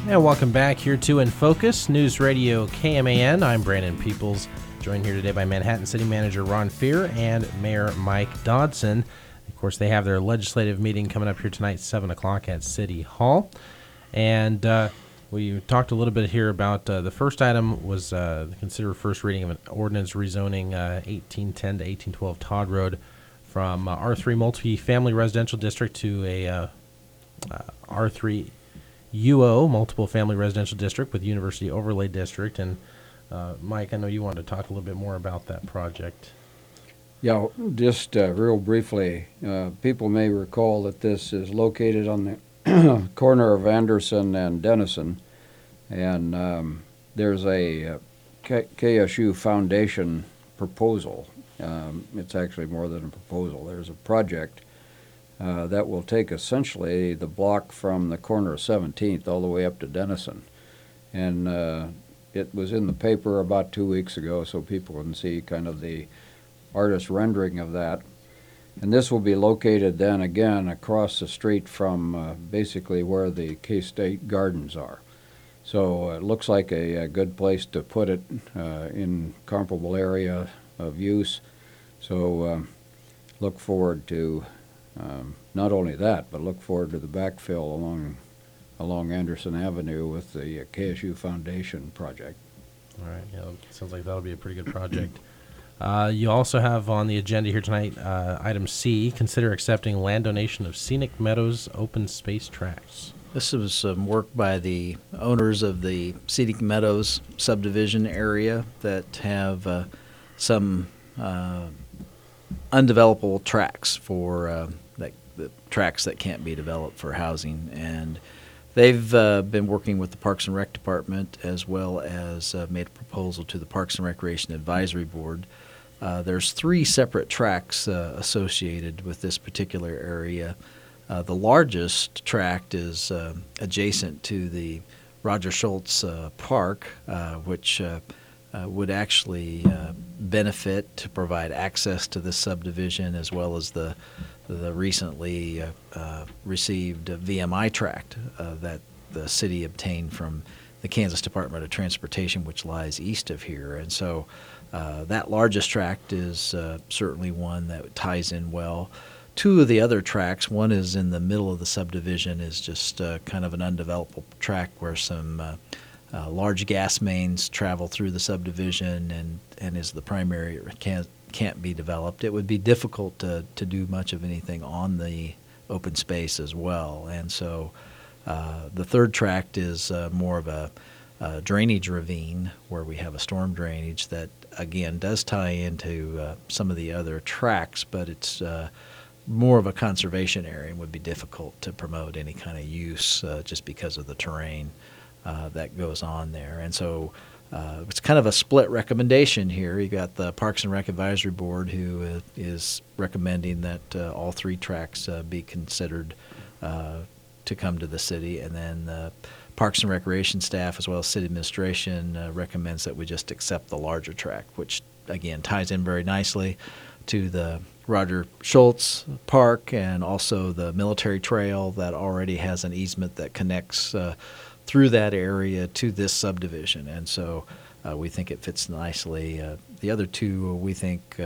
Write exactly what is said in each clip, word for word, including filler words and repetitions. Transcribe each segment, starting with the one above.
And welcome back here to In Focus, News Radio K M A N. I'm Brandon Peoples, joined here today by Manhattan City Manager Ron Fear and Mayor Mike Dodson. Of course, they have their legislative meeting coming up here tonight, seven o'clock at City Hall. And uh, we talked a little bit here about uh, the first item was uh, consider first reading of an ordinance rezoning uh, eighteen ten to eighteen twelve Todd Road from uh, R three multi-family residential district to a uh, uh, R three U O, multiple family residential district with University Overlay District. And uh, Mike, I know you wanted to talk a little bit more about that project. Yeah, just uh, real briefly, uh, people may recall that this is located on the corner of Anderson and Denison, and um, there's a uh, K- KSU Foundation proposal. Um, it's actually more than a proposal. There's a project Uh, that will take essentially the block from the corner of seventeenth all the way up to Denison. And uh, it was in the paper about two weeks ago, so people can see kind of the artist rendering of that. And this will be located then again across the street from uh, basically where the K-State Gardens are. So uh, it looks like a, a good place to put it uh, in comparable area of use. So uh, look forward to Um, not only that, but look forward to the backfill along along Anderson Avenue with the uh, K S U Foundation project. All right, yeah, sounds like that'll be a pretty good project. Uh, you also have on the agenda here tonight, uh, item C, consider accepting land donation of Scenic Meadows open space tracts. This was some work by the owners of the Scenic Meadows subdivision area that have uh, some uh, undevelopable tracts for uh, that, the tracts that can't be developed for housing, and they've uh, been working with the Parks and Rec Department as well as uh, made a proposal to the Parks and Recreation Advisory Board. Uh, there's three separate tracts uh, associated with this particular area. Uh, the largest tract is uh, adjacent to the Roger Schultz uh, Park, uh, which uh, Uh, would actually uh, benefit to provide access to this subdivision, as well as the the recently uh, uh, received V M I tract uh, that the city obtained from the Kansas Department of Transportation, which lies east of here. And so uh, that largest tract is uh, certainly one that ties in well. Two of the other tracts, one is in the middle of the subdivision, is just uh, kind of an undeveloped tract where some uh, Uh, large gas mains travel through the subdivision and, and is the primary, it can't, can't be developed. It would be difficult to, to do much of anything on the open space as well. And so uh, the third tract is uh, more of a, a drainage ravine where we have a storm drainage that, again, does tie into uh, some of the other tracts, but it's uh, more of a conservation area and would be difficult to promote any kind of use uh, just because of the terrain Uh, that goes on there. And so uh, it's kind of a split recommendation here. You got the Parks and Rec Advisory Board, who uh, is recommending that uh, all three tracts uh, be considered uh, to come to the city, and then the Parks and Recreation staff as well as city administration uh, recommends that we just accept the larger tract, which again ties in very nicely to the Roger Schultz Park and also the military trail that already has an easement that connects uh, through that area to this subdivision. And so uh, we think it fits nicely. Uh, the other two, uh, we think, uh,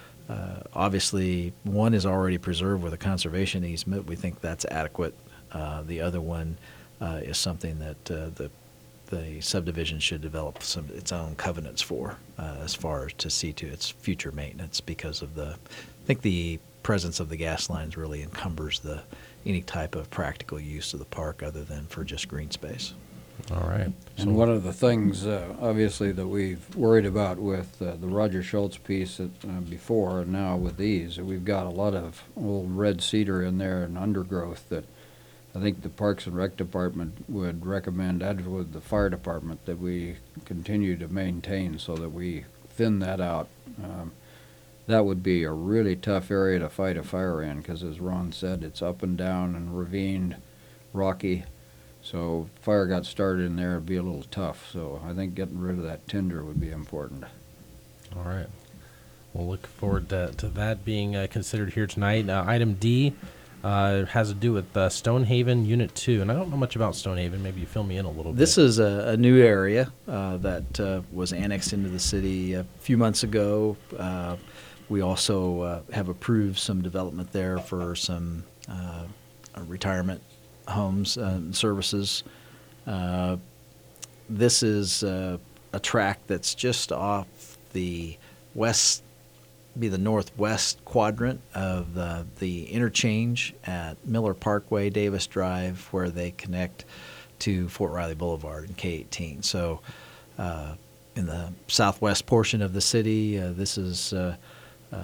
uh, obviously, one is already preserved with a conservation easement. We think that's adequate. Uh, the other one uh, is something that uh, the the subdivision should develop some its own covenants for uh, as far as to see to its future maintenance, because of the, I think the presence of the gas lines really encumbers the any type of practical use of the park other than for just green space. All right. And so one of the things, uh, obviously, that we've worried about with uh, the Roger Schultz piece that, uh, before and now with these, we've got a lot of old red cedar in there and undergrowth that I think the Parks and Rec Department would recommend, as would the Fire Department, that we continue to maintain so that we thin that out. Um, that would be a really tough area to fight a fire in because, as Ron said, it's up and down and ravined, rocky. So if fire got started in there, it'd be a little tough. So I think getting rid of that tinder would be important. All right. We'll look forward to, to that being uh, considered here tonight. Uh, item D, Uh, it has to do with uh, Stonehaven Unit two, and I don't know much about Stonehaven. Maybe you fill me in a little This bit. is a, a new area uh, that uh, was annexed into the city a few months ago. Uh, we also uh, have approved some development there for some uh, retirement homes and services. Uh, this is uh, a tract that's just off the west, be the northwest quadrant of the, the interchange at Miller Parkway, Davis Drive, where they connect to Fort Riley Boulevard and K eighteen. So uh, in the southwest portion of the city, uh, this is, uh, uh,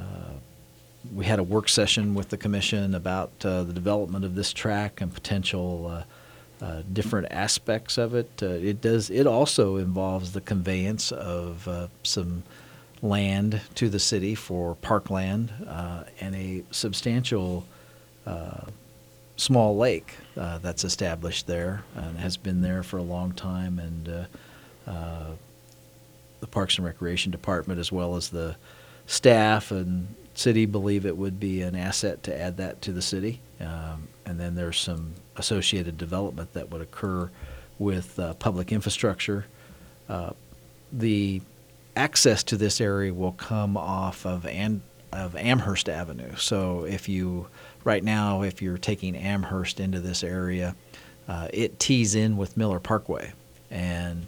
we had a work session with the commission about uh, the development of this track and potential uh, uh, different aspects of it. Uh, it does, it also involves the conveyance of uh, some land to the city for parkland uh, and a substantial uh, small lake uh, that's established there and has been there for a long time. And uh, uh, the Parks and Recreation Department, as well as the staff and city, believe it would be an asset to add that to the city. Um, and then there's some associated development that would occur with uh, public infrastructure. Uh, the access to this area will come off of An- of Amherst Avenue. So if you, right now, if you're taking Amherst into this area, uh, it tees in with Miller Parkway. And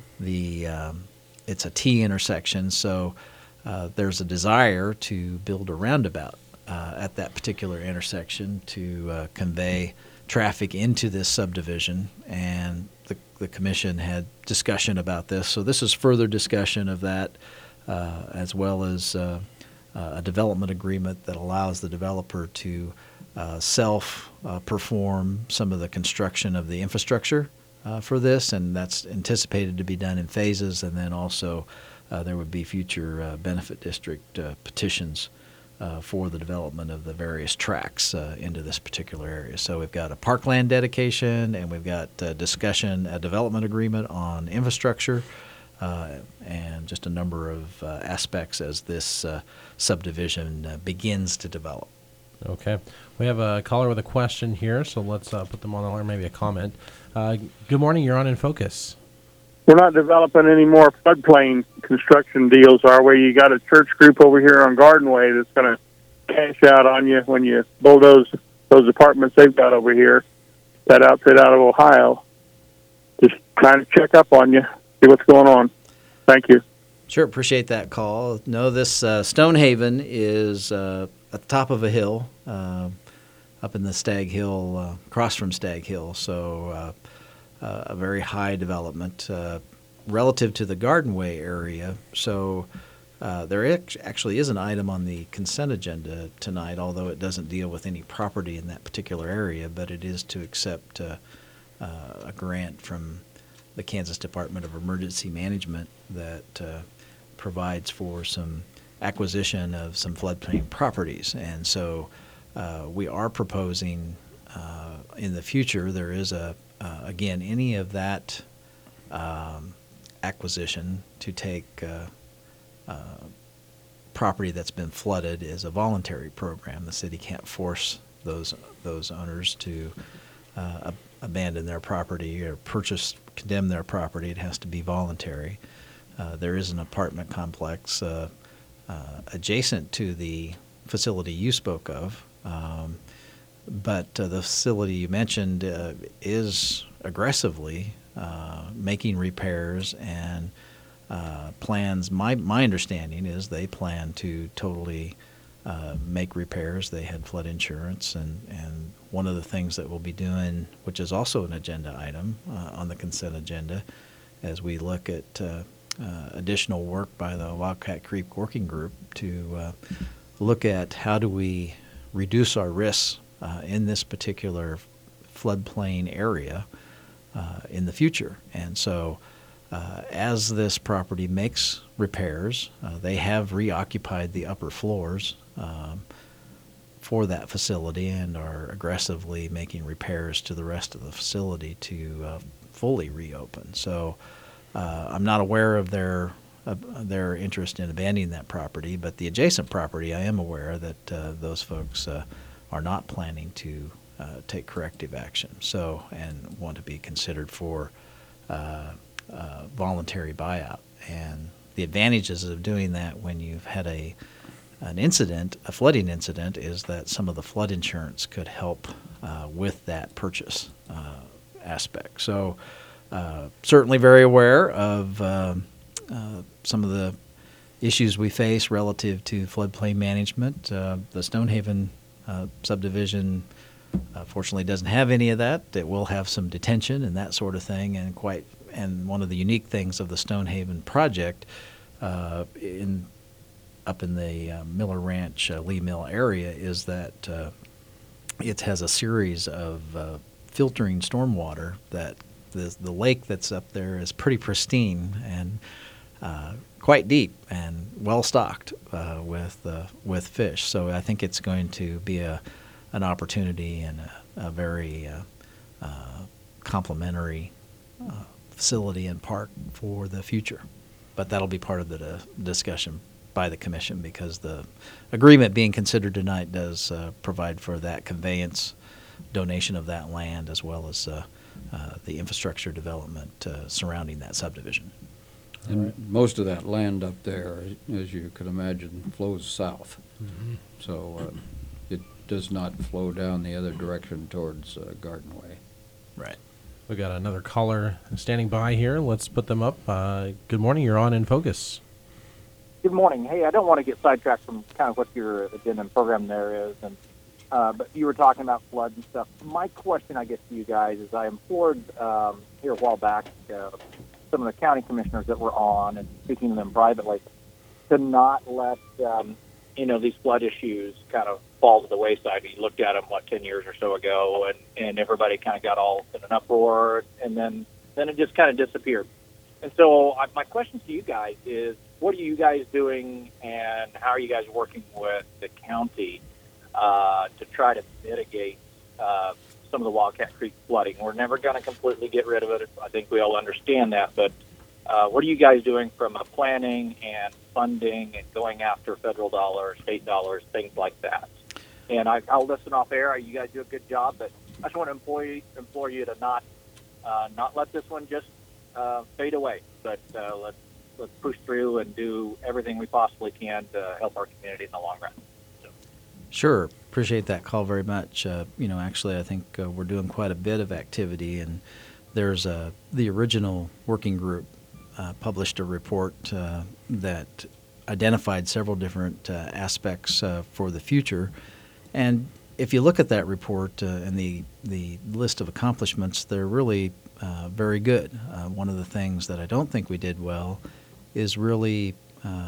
the um, it's a T intersection, so uh, there's a desire to build a roundabout uh, at that particular intersection to uh, convey traffic into this subdivision. And the, the commission had discussion about this. So this is further discussion of that, uh, as well as uh, uh, a development agreement that allows the developer to uh, self-perform uh, some of the construction of the infrastructure uh, for this, and that's anticipated to be done in phases. And then also uh, there would be future uh, benefit district uh, petitions Uh, for the development of the various tracks uh, into this particular area. So we've got a parkland dedication, and we've got uh, discussion, a development agreement on infrastructure, uh, and just a number of uh, aspects as this uh, subdivision uh, begins to develop. Okay. We have a caller with a question here, so let's uh, put them on the line, maybe a comment. Uh, good morning. You're on In Focus. We're not developing any more floodplain construction deals, are we? You got a church group over here on Garden Way that's going to cash out on you when you bulldoze those apartments they've got over here, that outfit out of Ohio. Just trying to check up on you, see what's going on. Thank you. Sure, appreciate that call. No, this uh, Stonehaven is uh, at the top of a hill, uh, up in the Stag Hill, uh, across from Stag Hill, so uh, Uh, a very high development uh, relative to the Garden Way area. So uh, there act- actually is an item on the consent agenda tonight, although it doesn't deal with any property in that particular area, but it is to accept uh, uh, a grant from the Kansas Department of Emergency Management that uh, provides for some acquisition of some floodplain properties. And so uh, we are proposing uh, in the future, there is a Uh, again, any of that um, acquisition to take uh, uh, property that's been flooded is a voluntary program. The city can't force those those owners to uh, ab- abandon their property or purchase, condemn their property. It has to be voluntary. Uh, there is an apartment complex uh, uh, adjacent to the facility you spoke of. Um, But uh, the facility you mentioned uh, is aggressively uh, making repairs and uh, plans. My my understanding is they plan to totally uh, make repairs. They had flood insurance, and, and one of the things that we'll be doing, which is also an agenda item uh, on the consent agenda, as we look at uh, uh, additional work by the Wildcat Creek Working Group to uh, look at how do we reduce our risks Uh, in this particular floodplain area uh, in the future. And so uh, as this property makes repairs, uh, they have reoccupied the upper floors um, for that facility and are aggressively making repairs to the rest of the facility to uh, fully reopen. So uh, I'm not aware of their uh, their interest in abandoning that property, but the adjacent property I am aware that uh, those folks uh, are not planning to uh, take corrective action. So, and want to be considered for uh, uh, voluntary buyout. And the advantages of doing that when you've had a an incident, a flooding incident, is that some of the flood insurance could help uh, with that purchase uh, aspect. So uh, certainly very aware of uh, uh, some of the issues we face relative to floodplain management. Uh, the Stonehaven uh, subdivision uh, fortunately doesn't have any of that. It will have some detention and that sort of thing, and quite and one of the unique things of the Stonehaven project uh, in up in the uh, Miller Ranch, uh, Lee Mill area is that uh, it has a series of uh, filtering stormwater that the, the lake that's up there is pretty pristine and uh, quite deep and well stocked uh, with uh, with fish. So I think it's going to be a an opportunity and a, a very uh, uh, complementary uh, facility and park for the future. But that'll be part of the uh, discussion by the commission, because the agreement being considered tonight does uh, provide for that conveyance, donation of that land, as well as uh, uh, the infrastructure development uh, surrounding that subdivision. And most of that land up there, as you could imagine, flows south. Mm-hmm. So uh, it does not flow down the other direction towards uh, Garden Way. Right. We got another caller standing by here. Let's put them up. Uh, good morning. You're on In Focus. Good morning. Hey, I don't want to get sidetracked from kind of what your agenda and program there is, and uh, but you were talking about flood and stuff. My question, I guess, to you guys is I implored um, here a while back uh, some of the county commissioners that were on, and speaking to them privately, to not let um, you know these flood issues kind of fall to the wayside. We looked at them what ten years or so ago, and and everybody kind of got all in an uproar, and then then it just kind of disappeared. And so I, my question to you guys is, what are you guys doing, and how are you guys working with the county uh, to try to mitigate uh, some of the Wildcat Creek flooding? We're never going to completely get rid of it. I think we all understand that. But uh, what are you guys doing from a planning and funding and going after federal dollars, state dollars, things like that? And I, I'll listen off air. You guys do a good job, but I just want to implore, implore you to not uh, not let this one just uh, fade away, but uh, let's let's push through and do everything we possibly can to help our community in the long run. So. Sure. Appreciate that call very much. Uh, you know, actually, I think uh, we're doing quite a bit of activity, and there's uh, the original working group uh, published a report uh, that identified several different uh, aspects uh, for the future. And if you look at that report uh, and the, the list of accomplishments, they're really uh, very good. Uh, one of the things that I don't think we did well is really uh,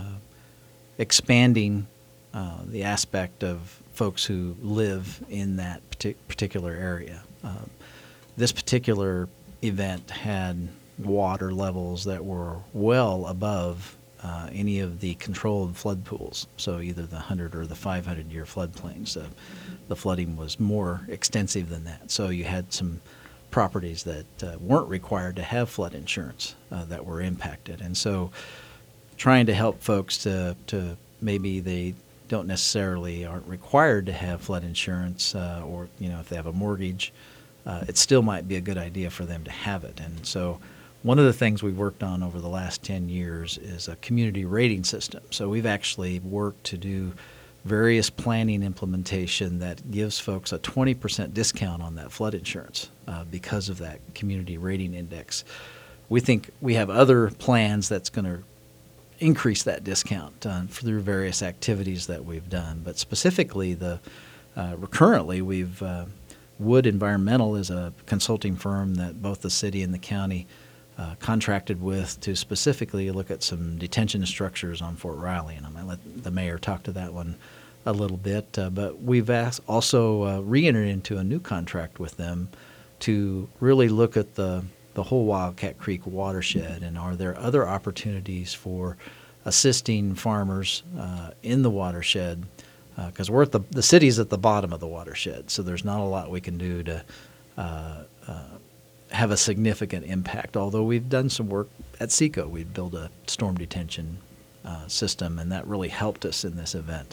expanding uh, the aspect of folks who live in that partic- particular area. Um, this particular event had water levels that were well above uh, any of the controlled flood pools, so either the one hundred or the five hundred year floodplains. Uh, the flooding was more extensive than that, so you had some properties that uh, weren't required to have flood insurance uh, that were impacted. And so trying to help folks to, to maybe they don't necessarily aren't required to have flood insurance uh, or, you know, if they have a mortgage, uh, it still might be a good idea for them to have it. And so one of the things we've worked on over the last ten years is a community rating system. So we've actually worked to do various planning implementation that gives folks a twenty percent discount on that flood insurance uh, because of that community rating index. We think we have other plans that's going to increase that discount uh, through various activities that we've done. But specifically, the uh, currently we've uh, Wood Environmental is a consulting firm that both the city and the county uh, contracted with to specifically look at some detention structures on Fort Riley, and I might let the mayor talk to that one a little bit. Uh, but we've asked, also uh, re-entered into a new contract with them to really look at the the whole Wildcat Creek watershed, and are there other opportunities for assisting farmers uh, in the watershed, because uh, we're at the the city's at the bottom of the watershed, so there's not a lot we can do to uh, uh, have a significant impact. Although we've done some work at SECO, we've built a storm detention uh, system, and that really helped us in this event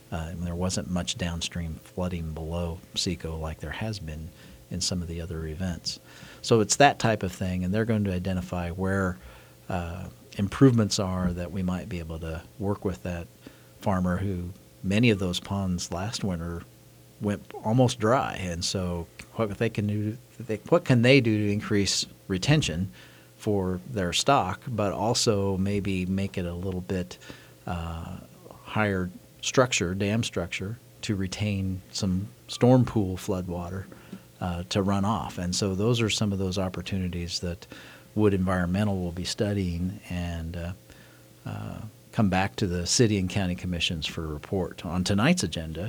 Uh, and there wasn't much downstream flooding below SECO like there has been in some of the other events. So it's that type of thing, and they're going to identify where uh, improvements are that we might be able to work with that farmer who many of those ponds last winter went almost dry. And so what they can do, they, what can they do to increase retention for their stock, but also maybe make it a little bit uh, higher structure, dam structure, to retain some storm pool floodwater uh, to run off. And so those are some of those opportunities that Wood Environmental will be studying and uh, uh, come back to the city and county commissions for a report. On tonight's agenda,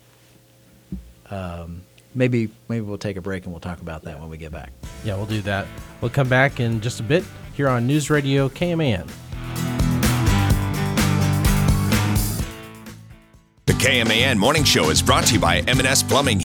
um, maybe maybe we'll take a break and we'll talk about that when we get back. Yeah, we'll do that. We'll come back in just a bit here on News Radio K M A N. The K M A N Morning Show is brought to you by M and S Plumbing,